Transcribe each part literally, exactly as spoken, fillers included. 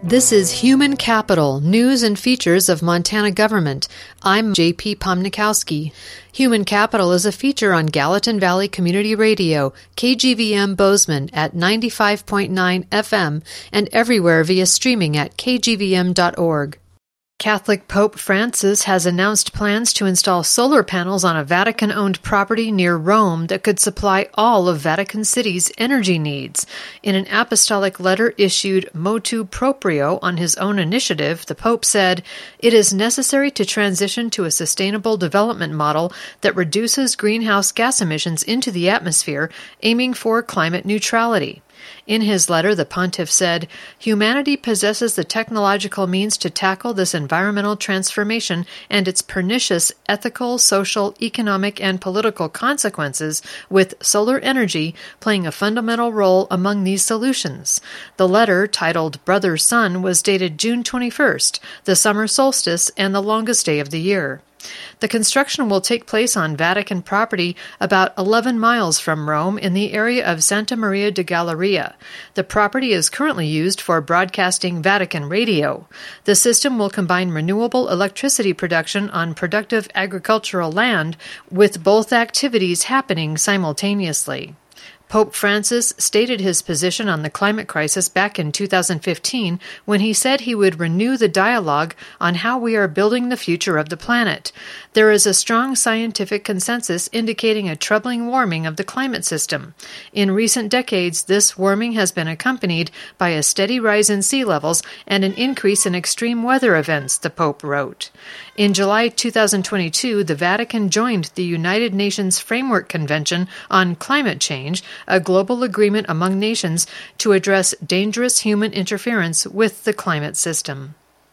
This is Human Capital, News and Features of Montana Government. I'm J P Pomnikowski. Human Capital is a feature on Gallatin Valley Community Radio, K G V M Bozeman at ninety-five point nine F M, and everywhere via streaming at k g v m dot org. Catholic Pope Francis has announced plans to install solar panels on a Vatican-owned property near Rome that could supply all of Vatican City's energy needs. In an apostolic letter issued motu proprio on his own initiative, the Pope said, "It is necessary to transition to a sustainable development model that reduces greenhouse gas emissions into the atmosphere, aiming for climate neutrality." In his letter, the pontiff said, "Humanity possesses the technological means to tackle this environmental transformation and its pernicious ethical, social, economic, and political consequences, with solar energy playing a fundamental role among these solutions." The letter, titled Brother Sun, was dated June twenty-first, the summer solstice and the longest day of the year. The construction will take place on Vatican property about eleven miles from Rome in the area of Santa Maria de Galleria. The property is currently used for broadcasting Vatican radio. The system will combine renewable electricity production on productive agricultural land, with both activities happening simultaneously. Pope Francis stated his position on the climate crisis back in two thousand fifteen when he said he would renew the dialogue on how we are building the future of the planet. There is a strong scientific consensus indicating a troubling warming of the climate system. In recent decades, this warming has been accompanied by a steady rise in sea levels and an increase in extreme weather events, the Pope wrote. In July two thousand twenty-two, the Vatican joined the United Nations Framework Convention on Climate Change, a global agreement among nations to address dangerous human interference with the climate system.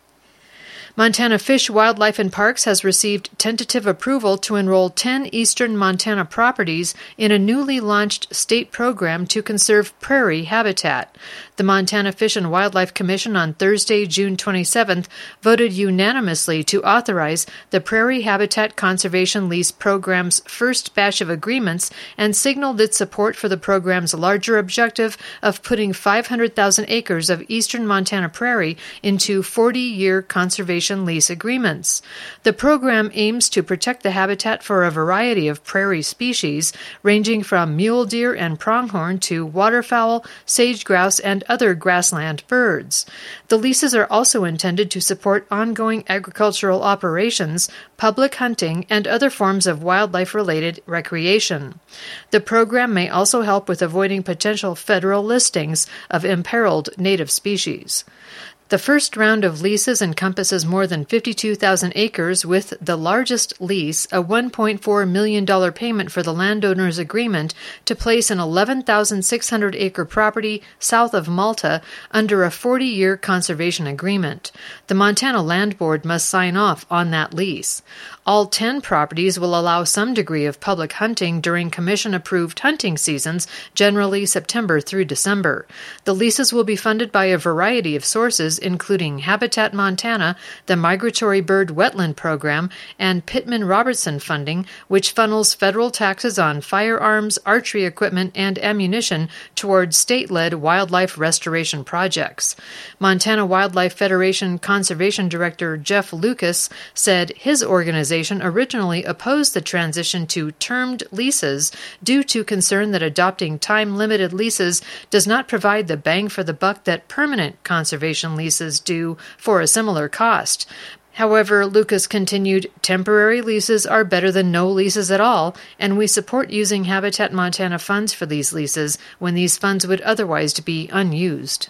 Montana Fish, Wildlife and Parks has received tentative approval to enroll ten eastern Montana properties in a newly launched state program to conserve prairie habitat. The Montana Fish and Wildlife Commission on Thursday, June twenty-seventh, voted unanimously to authorize the Prairie Habitat Conservation Lease Program's first batch of agreements and signaled its support for the program's larger objective of putting five hundred thousand acres of eastern Montana prairie into forty-year conservation lease agreements. The program aims to protect the habitat for a variety of prairie species, ranging from mule deer and pronghorn to waterfowl, sage grouse, and other grassland birds. The leases are also intended to support ongoing agricultural operations, public hunting, and other forms of wildlife-related recreation. The program may also help with avoiding potential federal listings of imperiled native species. The first round of leases encompasses more than fifty-two thousand acres, with the largest lease, a one point four million dollars payment for the landowner's agreement to place an eleven thousand six hundred acre property south of Malta under a forty-year conservation agreement. The Montana Land Board must sign off on that lease. All ten properties will allow some degree of public hunting during commission-approved hunting seasons, generally September through December. The leases will be funded by a variety of sources, including Habitat Montana, the Migratory Bird Wetland Program, and Pittman-Robertson funding, which funnels federal taxes on firearms, archery equipment, and ammunition towards state-led wildlife restoration projects. Montana Wildlife Federation Conservation Director Jeff Lucas said his organization originally opposed the transition to termed leases due to concern that adopting time-limited leases does not provide the bang for the buck that permanent conservation leases do for a similar cost. However, Lucas continued, temporary leases are better than no leases at all, and we support using Habitat Montana funds for these leases when these funds would otherwise be unused.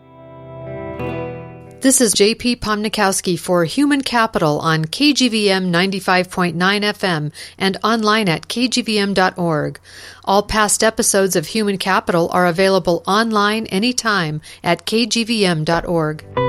This is J P Pomnikowski for Human Capital on K G V M ninety-five point nine F M and online at k g v m dot org. All past episodes of Human Capital are available online anytime at k g v m dot org.